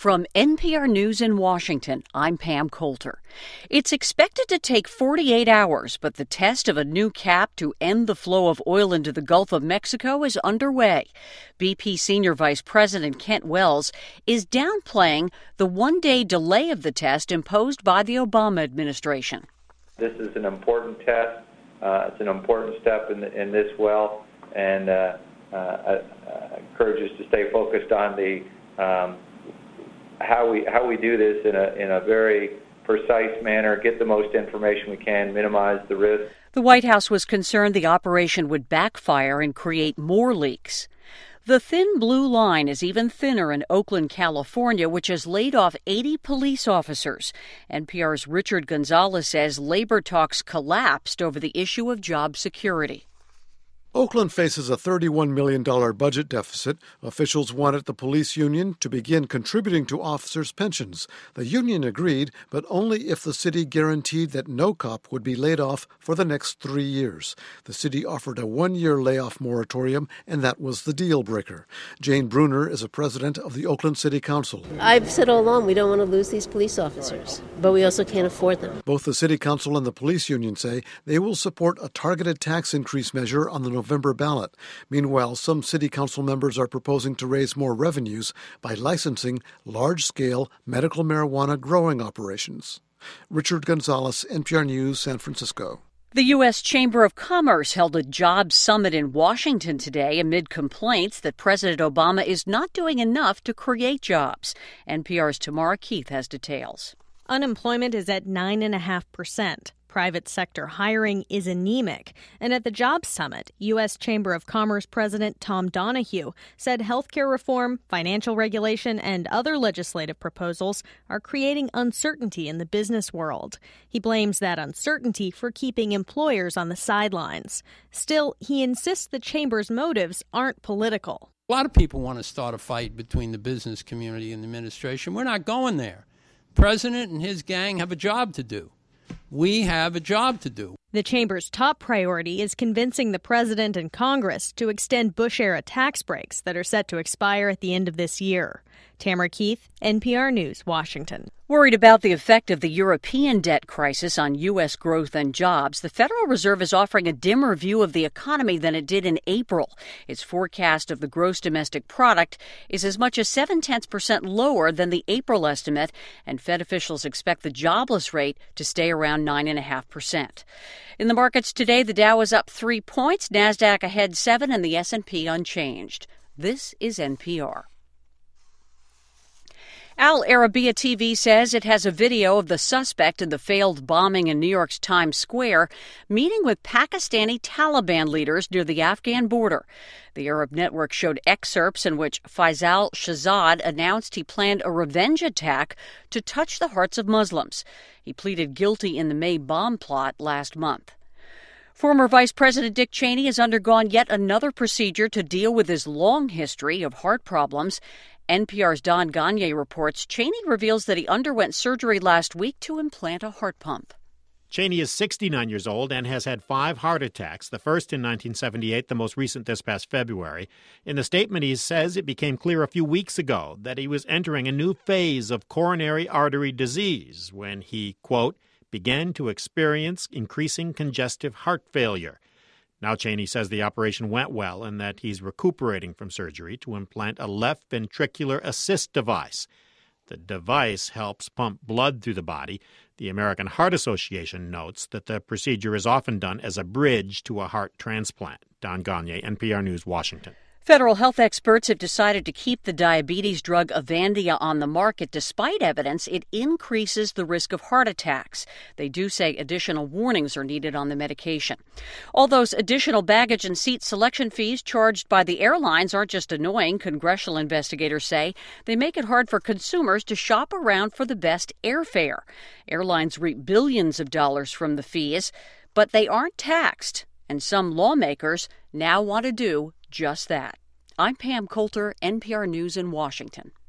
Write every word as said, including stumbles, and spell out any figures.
From N P R News in Washington, I'm Pam Coulter. It's expected to take forty-eight hours, but the test of a new cap to end the flow of oil into the Gulf of Mexico is underway. B P Senior Vice President Kent Wells is downplaying the one-day delay of the test imposed by the Obama administration. This is an important test. Uh, it's an important step in, the, in this well, and uh, uh, I, I encourage us to stay focused on the um, how we how we do this in a in a very precise manner, get the most information we can, minimize the risk. The White House was concerned the operation would backfire and create more leaks. The thin blue line is even thinner in Oakland, California, which has laid off eighty police officers. N P R's Richard Gonzalez says labor talks collapsed over the issue of job security. Oakland faces a thirty-one million dollars budget deficit. Officials wanted the police union to begin contributing to officers' pensions. The union agreed, but only if the city guaranteed that no cop would be laid off for the next three years. The city offered a one-year layoff moratorium, and that was the deal breaker. Jane Bruner is a president of the Oakland City Council. I've said all along we don't want to lose these police officers, but we also can't afford them. Both the city council and the police union say they will support a targeted tax increase measure on the November November ballot. Meanwhile, some city council members are proposing to raise more revenues by licensing large-scale medical marijuana growing operations. Richard Gonzalez, N P R News, San Francisco. The U S Chamber of Commerce held a jobs summit in Washington today amid complaints that President Obama is not doing enough to create jobs. N P R's Tamara Keith has details. Unemployment is at nine point five percent. Private sector hiring is anemic. And at the Jobs Summit, U S Chamber of Commerce President Tom Donahue said healthcare reform, financial regulation, and other legislative proposals are creating uncertainty in the business world. He blames that uncertainty for keeping employers on the sidelines. Still, he insists the chamber's motives aren't political. A lot of people want to start a fight between the business community and the administration. We're not going there. The president and his gang have a job to do. We have a job to do. The chamber's top priority is convincing the president and Congress to extend Bush-era tax breaks that are set to expire at the end of this year. Tamara Keith, N P R News, Washington. Worried about the effect of the European debt crisis on U S growth and jobs, the Federal Reserve is offering a dimmer view of the economy than it did in April. Its forecast of the gross domestic product is as much as seven-tenths percent lower than the April estimate, and Fed officials expect the jobless rate to stay around nine point five percent. In the markets today, the Dow is up three points, NASDAQ ahead seven, and the S and P unchanged. This is N P R. Al Arabiya T V says it has a video of the suspect in the failed bombing in New York's Times Square meeting with Pakistani Taliban leaders near the Afghan border. The Arab network showed excerpts in which Faisal Shahzad announced he planned a revenge attack to touch the hearts of Muslims. He pleaded guilty in the May bomb plot last month. Former Vice President Dick Cheney has undergone yet another procedure to deal with his long history of heart problems. N P R's Don Gonyea reports Cheney reveals that he underwent surgery last week to implant a heart pump. Cheney is sixty-nine years old and has had five heart attacks, the first in nineteen seventy-eight, the most recent this past February. In the statement, he says it became clear a few weeks ago that he was entering a new phase of coronary artery disease when he, quote, began to experience increasing congestive heart failure. Now Cheney says the operation went well and that he's recuperating from surgery to implant a left ventricular assist device. The device helps pump blood through the body. The American Heart Association notes that the procedure is often done as a bridge to a heart transplant. Don Gonyea, N P R News, Washington. Federal health experts have decided to keep the diabetes drug Avandia on the market despite evidence it increases the risk of heart attacks. They do say additional warnings are needed on the medication. All those additional baggage and seat selection fees charged by the airlines aren't just annoying, congressional investigators say. They make it hard for consumers to shop around for the best airfare. Airlines reap billions of dollars from the fees, but they aren't taxed. And some lawmakers now want to do just that. I'm Pam Coulter, N P R News in Washington.